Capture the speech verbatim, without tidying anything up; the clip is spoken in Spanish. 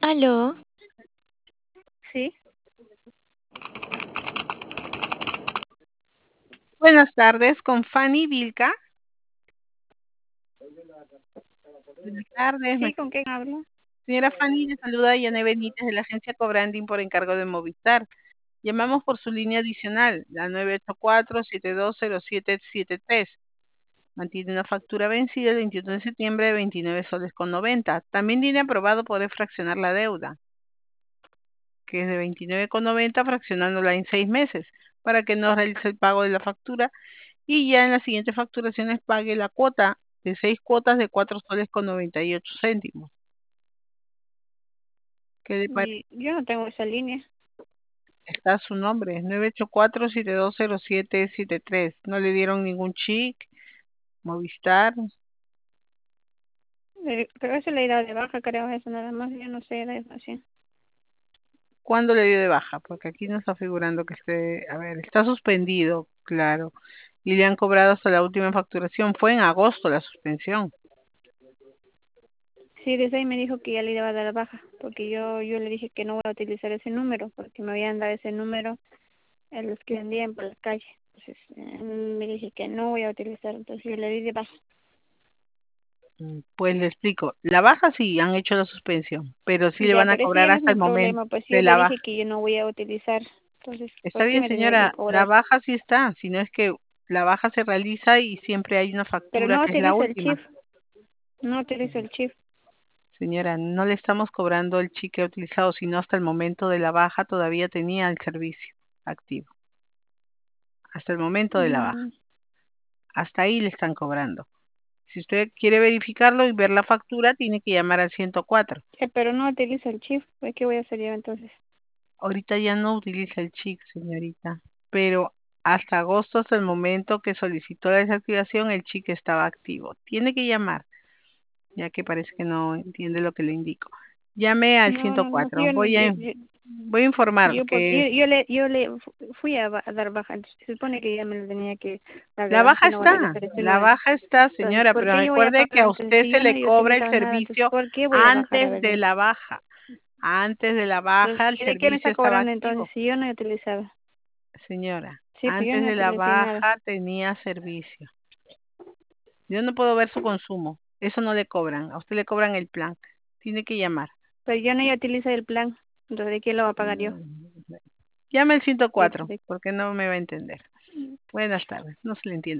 Aló, Sí, Buenas tardes, con Fanny Vilca. Buenas tardes, me- sí, ¿con quién hablo? señora Fanny, le saluda Yané Benítez de la agencia Cobranding por encargo de Movistar. Llamamos por su línea adicional, la nueve ocho cuatro, siete dos cero siete siete tres. Mantiene una factura vencida el veintiuno de septiembre de veintinueve soles con noventa. También tiene aprobado poder fraccionar la deuda, que es de veintinueve con noventa, fraccionándola en seis meses, para que no realice el pago de la factura y ya en las siguientes facturaciones pague la cuota de seis cuotas de cuatro soles con noventa y ocho céntimos. ¿Qué le parece? Y yo no tengo esa línea. Está su nombre, nueve ocho cuatro, siete dos cero siete siete tres. No le dieron ningún chic, Movistar. Eh, Pero eso le he dado de baja, creo, eso nada más. Yo no sé de eso, así. ¿Cuándo le dio de baja? Porque aquí no está figurando que esté, a ver, está suspendido, claro. Y le han cobrado hasta la última facturación. Fue en agosto la suspensión. Sí, desde ahí me dijo que ya le iba a dar baja, porque yo yo le dije que no voy a utilizar ese número, porque me habían dado ese número en los que vendían por la calle. Entonces, eh, me dije que no voy a utilizar, entonces yo le di de baja. Mm, Pues le explico. La baja sí han hecho la suspensión, pero sí le Ya, van a pero ese cobrar ya no es hasta mi el momento problema, pues yo de le la dije baja. que yo no voy a utilizar. Entonces, Está ¿por qué bien, me tendría que señora, la cobrar? baja sí está, sino es que la baja se realiza y siempre hay una Pero factura no que es la utilizo el última. chip, no utilizo el chip. Señora, no le estamos cobrando el chique utilizado, sino hasta el momento de la baja todavía tenía el servicio activo. Hasta el momento de la baja. Mm, Hasta ahí le están cobrando. Si usted quiere verificarlo y ver la factura, tiene que llamar al ciento cuatro. eh, pero no utilizo el chip, pues, ¿qué voy a hacer yo entonces? Ahorita ya no utiliza el chip, señorita, pero hasta agosto, hasta el momento que solicitó la desactivación, el chip estaba activo. Tiene que llamar, ya que parece que no entiende lo que le indico. Llame al No, no, no, ciento cuatro. yo, no- Voy yo, a, yo, voy a informar yo, porque que yo, yo le, yo le fu- fui a, ba- a dar baja, entonces se supone que ya me lo tenía que dar de la baja, baja que no va a está, utilizar ese la número. baja está, Entonces, señora, ¿por pero qué yo voy a recuerde que pagar? a Entonces, usted si se yo no le he cobra el utilizado nada, entonces, servicio ¿por qué voy a bajar? A antes ver, de dime. la baja. Antes de la baja, Entonces, el ¿y de qué me servicio está estaba cobrando entonces activo. si yo no he utilizado? Señora, Sí, pues yo antes no de la utilicé nada. baja tenía servicio. Yo no puedo ver su consumo. Eso no le cobran. A usted le cobran el plan. Tiene que llamar. Pero yo no he utilizado el plan, entonces, ¿de qué lo va a pagar yo? Mm, Llame al ciento Sí, pues, cuatro, de- porque no me va a entender. Buenas tardes. No se le entiende.